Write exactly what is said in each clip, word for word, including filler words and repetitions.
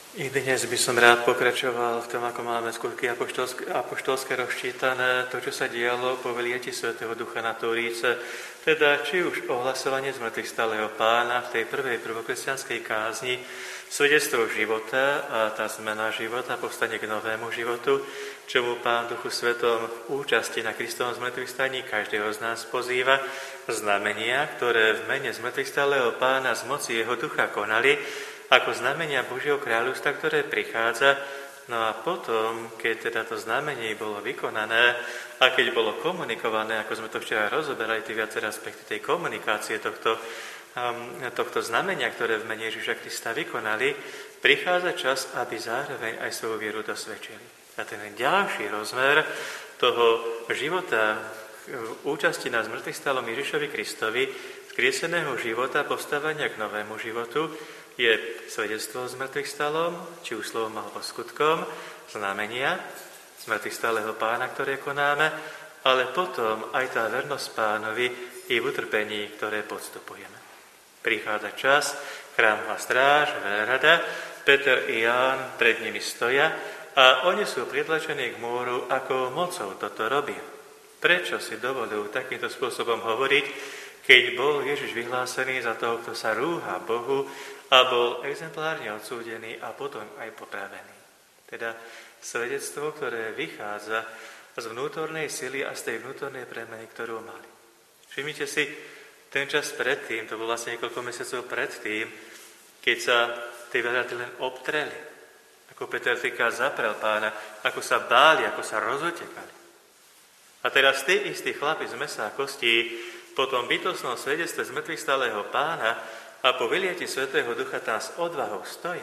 I dnes by som rád pokračoval v tom, ako máme skutky apoštolské, apoštolské rozčítané, to, čo sa dialo po vyliati Svätého Ducha na Turíce, teda či už ohlasovanie zmrtvých stáleho Pána v tej prvej prvokresťanskej kázni, svedectvo života a tá zmena života, povstanie k novému životu, čomu Pán Duchu Svetom v účasti na Kristovom zmrtvých staní každého z nás pozýva, znamenia, ktoré v mene zmrtvých stáleho Pána z moci jeho ducha konali, ako znamenia Božieho kráľovstva, ktoré prichádza. No a potom, keď teda to znamenie bolo vykonané a keď bolo komunikované, ako sme to včera rozoberali, tie viaceré aspekty tej komunikácie tohto, um, tohto znamenia, ktoré v mene Ježiša Krista vykonali, prichádza čas, aby zároveň aj svoju vieru dosvedčili. A ten ďalší rozmer toho života v účasti na zmŕtvychvstalom Ježišovi Kristovi, skrieseného života, povstávania k novému životu, je svedectvo o zmŕtvychvstalom, či už slovom alebo skutkom, znamenia zmŕtvychvstalého Pána, ktoré konáme, ale potom aj tá vernosť Pánovi i v utrpení, ktoré podstupujeme. Prichádza čas, chrámová stráž, veľrada, Peter i Ján pred nimi stoja a oni sú pritlačení k múru, ako mocou toto robia. Prečo si dovolujú takýmto spôsobom hovoriť, keď bol Ježiš vyhlásený za toho, kto sa rúha Bohu a bol exemplárne odsúdený a potom aj popravený. Teda svedectvo, ktoré vychádza z vnútornej sily a z tej vnútornej premeny, ktorú mali. Všimnite si, ten čas predtým, to bolo vlastne niekoľko mesiacov predtým, keď sa tie veľrady len obtreli. Ako Peter týka zaprel Pána, ako sa báli, ako sa rozotekali. A teraz tí istí chlapi z mesa a kostí po tom bytostnom svedectve zmŕtvychvstalého Pána a po vyliati Svätého Ducha tam s odvahou stoja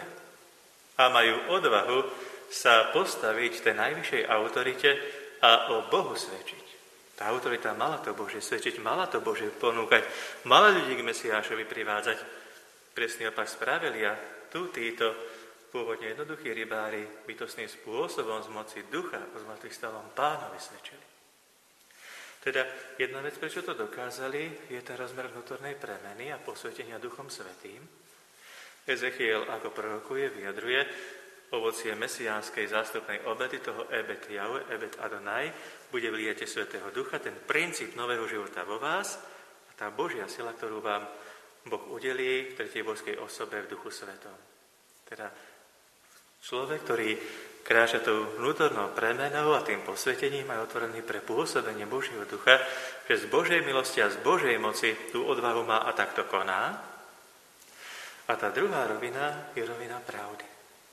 a majú odvahu sa postaviť tej najvyššej autorite a o Bohu svedčiť. Tá autorita mala to Božie svedčiť, mala to Božie ponúkať, mala ľudí k Mesiášovi privádzať. Presný opak spravili a tu títo pôvodne jednoduchí rybári bytostným spôsobom z moci ducha o zmŕtvychvstalom Pánovi svedčili. Teda jedna vec, prečo to dokázali, je ten rozmer vnútornej premeny a posvetenia Duchom Svätým. Ezechiel ako prorokuje, vyjadruje ovocie mesiánskej zástupnej obety, toho Ebet Jahve, Ebet Adonai, bude vliate Svätého Ducha, ten princíp nového života vo vás a tá Božia sila, ktorú vám Boh udelí v tretej božskej osobe v Duchu Svetom. Teda človek, ktorý kráča tou vnútornou premenou a tým posvetením aj otvorený pre pôsobenie Božieho Ducha, že z Božej milosti a z Božej moci tú odvahu má a takto koná. A tá druhá rovina je rovina pravdy.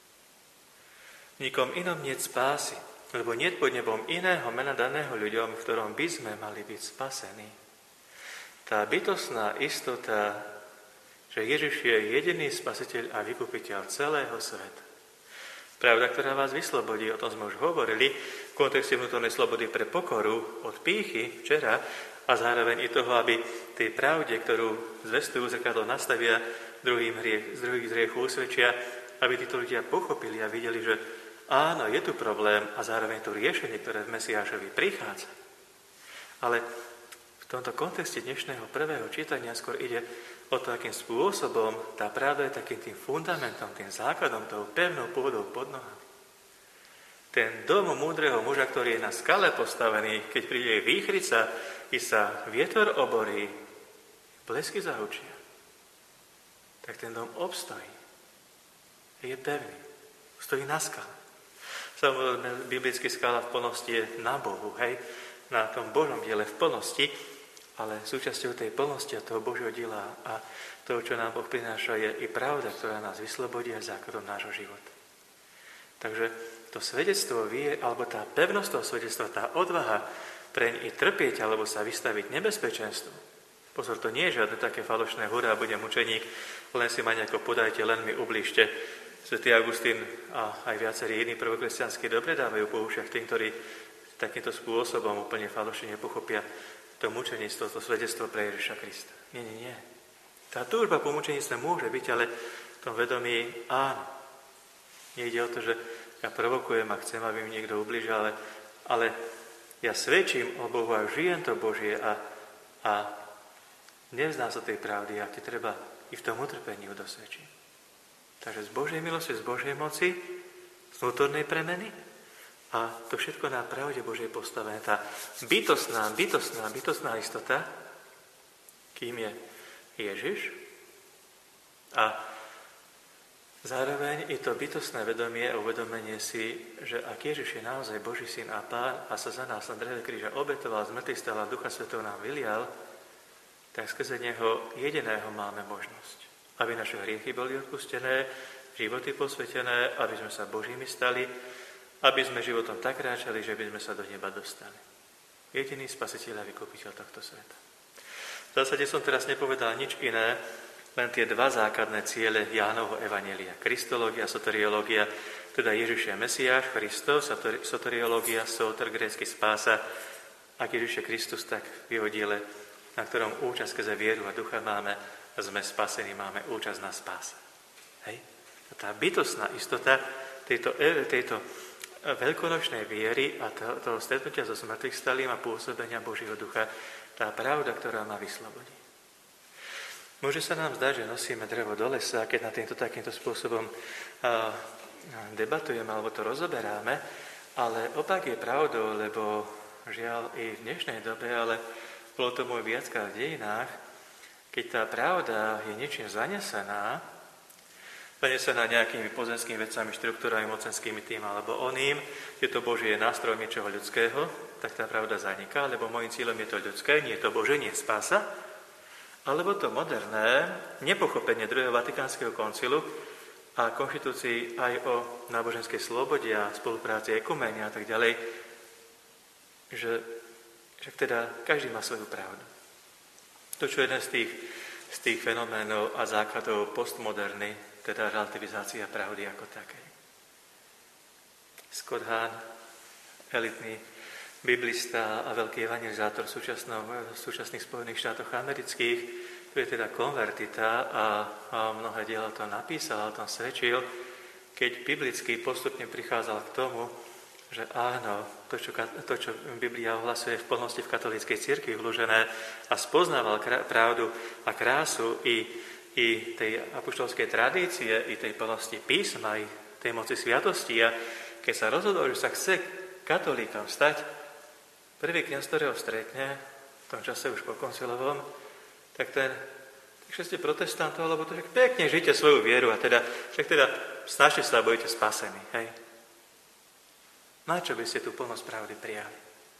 Nikom inom niet spásy, lebo niet pod nebom iného mena daného ľuďom, v ktorom by sme mali byť spasení. Tá bytostná istota, že Ježiš je jediný spasiteľ a vykupiteľ celého sveta. Pravda, ktorá vás vyslobodí, o tom sme už hovorili, v kontexte vnútornej slobody pre pokoru od pýchy včera a zároveň i toho, aby tej pravde, ktorú zvestujú zrkadlo nastavia, druhým hriech, z druhých z hriechu usvedčia, aby títo ľudia pochopili a videli, že áno, je tu problém a zároveň to riešenie, ktoré v Mesiášovi prichádza. Ale v tomto kontexte dnešného prvého čítania skôr ide o to, akým spôsobom tá pravda je takým tým fundamentom, tým základom, tou pevnou pôdou pod nohami. Ten dom múdreho muža, ktorý je na skale postavený, keď príde výchrica i sa vietor oborí, blesky zahučia, tak ten dom obstojí. Je pevný. Stojí na skale. Samozrejme, biblický skala v plnosti je na Bohu, hej? Na tom Božom diele v plnosti, ale súčasťou tej plnosti a toho Božieho diela a toho, čo nám Boh prináša, je i pravda, ktorá nás vyslobodí aj základom nášho života. Takže to svedectvo vie, alebo tá pevnosť toho svedectva, tá odvaha preň i trpieť, alebo sa vystaviť nebezpečenstvu. Pozor, to nie je žiadne také falošné hurá, budem mučeník, len si ma nejako podajte, len mi ublížte. Svätý Augustín a aj viacerí iní prvokresťanskí dobre dávajú po ušiach tým, ktorí takýmto spôsobom úplne falošne nepochopia to mučenictvo, to svedectvo pre Ježiša Krista. Nie, nie, nie. Tá túžba po mučenictve môže byť, ale v tom vedomí áno. Nejde o to, že ja provokujem a chcem, aby mi niekto ublížil, ale, ale ja svedčím o Bohu a žijem to Božie a, a nevzdám sa tej pravdy a ti treba i v tom utrpení ju dosvedčiť. Takže z Božej milosti, z Božej moci, z vnútornej premeny a to všetko na pravde Božej postavené. Tá bytostná, bytostná, bytostná istota, kým je Ježiš a zároveň i to bytostné vedomie a uvedomenie si, že ak Ježiš je naozaj Boží syn a Pán a sa za nás na dreve kríža obetoval, zmrtvých stal a Ducha Svätého nám vylial, tak skrze Neho jediného máme možnosť, aby naše hriechy boli odpustené, životy posvetené, aby sme sa Božími stali, aby sme životom tak kráčali, že by sme sa do neba dostali. Jediný spasiteľ a vykupiteľ tohto sveta. V zásade som teraz nepovedal nič iné, len tie dva základné ciele Jánovho evanjelia. Kristológia, soteriológia, teda Ježiš je Mesiáš, Kristus, soteriológia, soter, grécky spása. Ak Ježiš je Kristus, tak v jeho diele, na ktorom účasť skrze vieru a ducha máme, sme spasení, máme účasť na spáse. Hej? A tá bytostná istota tejto, tejto veľkonočnej viery a toho, toho stretnutia so zmrtvých stalým a pôsobenia Božieho ducha, tá pravda, ktorá ma vyslobodí. Môže sa nám zdať, že nosíme drevo do lesa, keď na týmto takýmto spôsobom a, debatujeme alebo to rozoberáme, ale opak je pravdou, lebo žiaľ i v dnešnej dobe, ale bolo to môj viackrát v dejinách, keď tá pravda je niečím zanesená, zanesená nejakými pozemskými vecami, štruktúrami, mocenskými tým alebo oným, je to Božie nástroj niečoho ľudského, tak tá pravda zaniká, lebo môjim cieľom je to ľudské, nie je to Bože, nie je spása, alebo to moderné, nepochopenie druhého Vatikánskeho koncilu a konštitúcii aj o náboženskej slobode a spolupráci ekumene a tak ďalej, že, že teda každý má svoju pravdu. To, čo je jeden z tých, z tých fenoménov a základov postmoderny, teda relativizácia pravdy ako takej. Scott Hahn, elitný biblista a veľký evangelizátor v súčasných Spojených štátoch amerických, tu je teda konvertita a, a mnohé diela to napísal, o tom svedčil, keď biblicky postupne prichádzal k tomu, že áno, to, čo, to, čo Biblia ohlasuje v plnosti v katolíckej cirkvi vložené a spoznával krá, pravdu a krásu i, i tej apoštolskej tradície, i tej plnosti písma, i tej moci sviatosti. A keď sa rozhodol, že sa chce katolíkom stať, prvý kňaz, ktorého stretne, v tom čase už po koncilovom, tak ten, takže ste protestantov, alebo to, že pekne žite svoju vieru a teda, však teda snažte sa a budete spasení, hej. Na čo by ste tú plnosť pravdy prijali?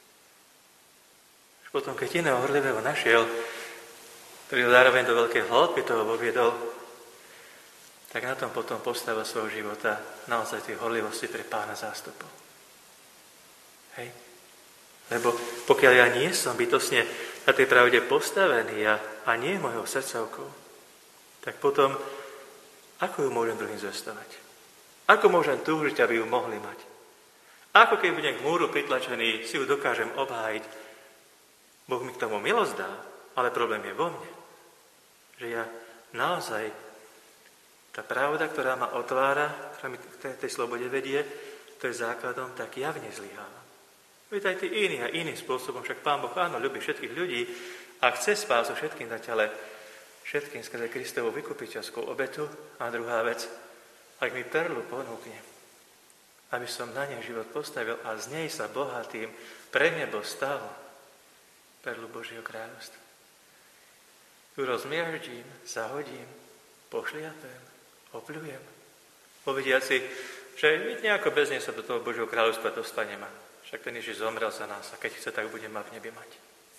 Už potom, keď iného horlivého našiel, ktorý ho zároveň do veľkej hĺbky toho voviedol, tak na tom potom postavil svojho života naozaj tej horlivosti pre Pána zástupov. Hej. Lebo pokiaľ ja nie som bytostne na tej pravde postavený a, a nie mojou srdcovkou, tak potom ako ju môžem druhým zvestovať? Ako môžem túžiť, aby ju mohli mať? Ako keď budem k múru pritlačený, si ju dokážem obhájiť? Boh mi k tomu milosť dá, ale problém je vo mne. Že ja naozaj, tá pravda, ktorá ma otvára, ktorá mi k tej, tej slobode vedie, to je základom, tak javne zlyhávam. Veď aj tí iní a iným spôsobom, však Pán Boh áno, ľubí všetkých ľudí a chce spásu všetkým dať, ale všetkým skrze Kristovu vykupiteľskú obetu. A druhá vec, ak mi perlu ponúkne, aby som na nej život postavil a z nej sa bohatým pre nebo stal perlu Božieho kráľovstva. Tu rozmiaždím, zahodím, pošliapem, opľujem. Povediaci, že nejako bez nej sa do toho Božieho kráľovstva dostanem. Však ten Ježiš zomrel za nás a keď chce, tak bude ma v nebi mať.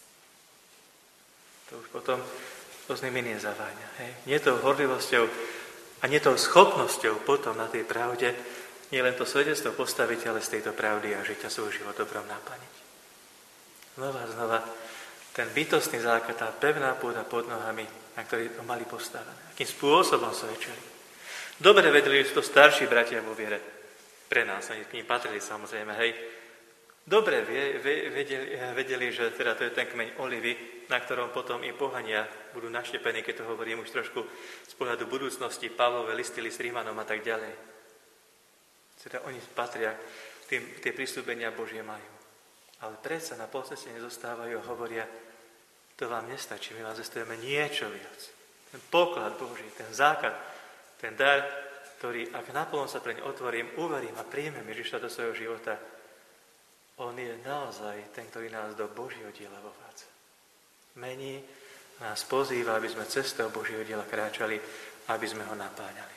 To už potom to s nimi nezaváňa. Hej? Nie tou horlivosťou a nie tou schopnosťou potom na tej pravde nie len to svedectvo postaviť, ale z tejto pravdy a žiť a svoj život dobrom naplniť. Znova a znova ten bytostný základ, tá pevná pôda pod nohami, na ktorej to mali postavené. Akým spôsobom svedčili. Dobre vedeli, že sú to starší bratia vo viere. Pre nás, oni k ním patrili samozrejme, hej. Dobre vedeli, vedeli, že teda to je ten kmeň olivy, na ktorom potom i pohania budú naštepení, keď to hovorím už trošku z pohľadu budúcnosti, Pavlové listy, list Rímanom a tak ďalej. Teda oni patria, tým, tie prisľúbenia Božie majú. Ale predsa na polceste nezostávajú a hovoria, to vám nestačí, my vám zestujeme niečo viac. Ten poklad Boží, ten základ, ten dar, ktorý, ak naplno sa preň otvorím, uverím a príjmem Ježiša do svojho života, on je naozaj ten, ktorý nás do Božieho diela vovádza. Mení, nás pozýva, aby sme cestou Božieho diela kráčali, aby sme ho napáňali.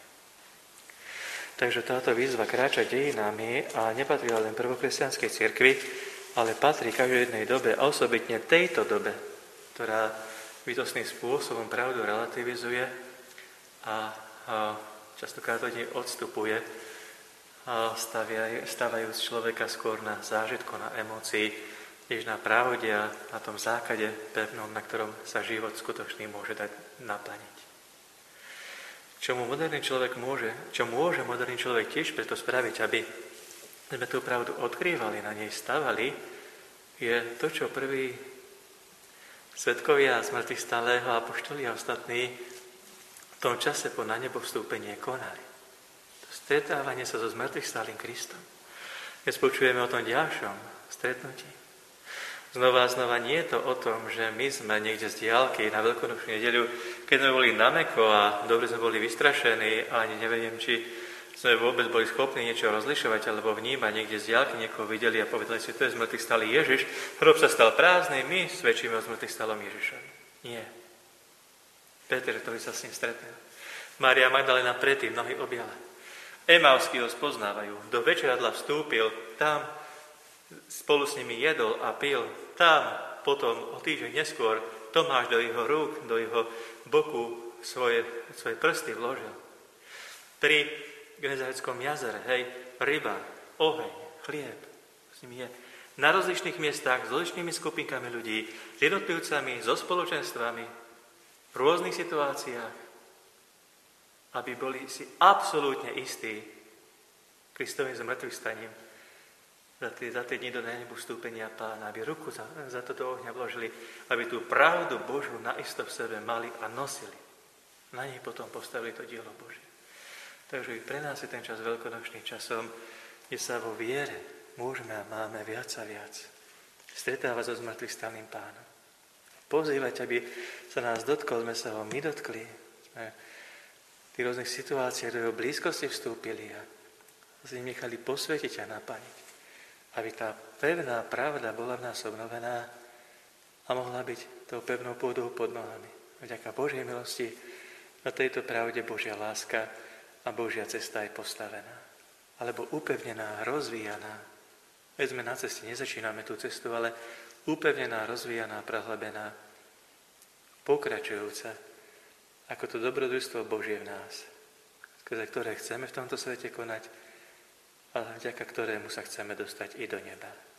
Takže táto výzva kráčať dejinami a nepatrila len prvokresťanskej cirkvi, ale patrí každej jednej dobe, a osobitne tejto dobe, ktorá bytostným spôsobom pravdu relativizuje a, a častokrát od nej odstupuje, a stavia, stavajúc človeka skôr na zážitku, na emócii, než na pravde a na tom základe pevnom, na ktorom sa život skutočný môže dať naplniť. Čomu moderný človek môže, čo môže moderný človek tiež preto spraviť, aby sme tú pravdu odkrývali, na nej stavali, je to, čo prví svedkovia zmrtvých stálého apoštoli a ostatní v tom čase po na nebo vstúpenie konali. To stretávanie sa so zmrtvých stálym Kristom. Keď počujeme o tom ďalšom stretnutí, znova a znova nie je to o tom, že my sme niekde z diaľky na Veľkonočnú nedeľu, keď sme boli nameko a dobre sme boli vystrašení a ani neviem, či sme vôbec boli schopní niečo rozlišovať alebo vnímať, niekde z diaľky niekoho videli a povedali si, to je zmrtvých stály Ježiš, hrob sa stal prázdny, my svedčíme o zmrtvých stálom Ježišovi. Nie. Peter, ktorý sa s ním stretne. Mária Magdalena predtým nohy objala. Emavskí ho spoznávajú. Do večeradla vstúpil, tam spolu s nimi jedol a pil. Tam potom o týždeň neskôr Tomáš do jeho rúk, do jeho boku svoje, svoje prsty vložil. Pri Genezareckom jazere, hej, ryba, oheň, chlieb, s nimi je. Na rozličných miestach, s rozličnými skupinkami ľudí, s jednotlivcami, so spoločenstvami, v rôznych situáciách, aby boli si absolútne istí Kristovým zmrtvých staním za tie, za tie dni do nebu vstúpenia Pána, aby ruku za, za to do ohňa vložili, aby tú pravdu Božú naisto v sebe mali a nosili. Na nej potom postavili to dielo Božie. Takže i pre nás je ten čas veľkonočným časom, kde sa vo viere môžeme a máme viac a viac stretávať so zmrtvých stálym Pánom. Pozývať, aby sa nás dotkol, sme sa ho my dotkli. Sme v tých rôznych situáciách do jeho blízkosti vstúpili a s ním nechali posvetiť a napaniť. Aby tá pevná pravda bola v nás obnovená a mohla byť tou pevnou pôdou pod nohami. Vďaka Božej milosti na tejto pravde Božia láska a Božia cesta je postavená. Alebo upevnená, rozvíjaná. Veď sme na ceste, nezačíname tú cestu, ale upevnená, rozvíjaná, prehlbená, pokračujúca, ako to dobrodružstvo Božie v nás, skrze ktoré chceme v tomto svete konať, ale vďaka ktorému sa chceme dostať i do neba.